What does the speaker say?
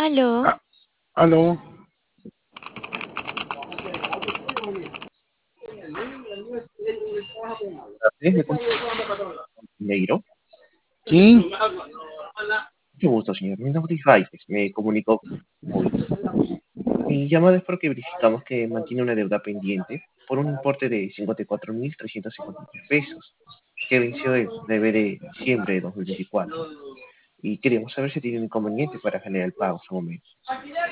Aló, Ah, aló. Tardes, me comunico con Mineiro. ¿Quién? Mucho gusto, señor. Mi nombre es Raites. Me comunicó hoy. Mi llamada es porque verificamos que mantiene una deuda pendiente por un importe de 54.353 pesos, que venció el 9 de diciembre de 2024. Y queríamos saber si tiene un inconveniente para generar el pago en su momento.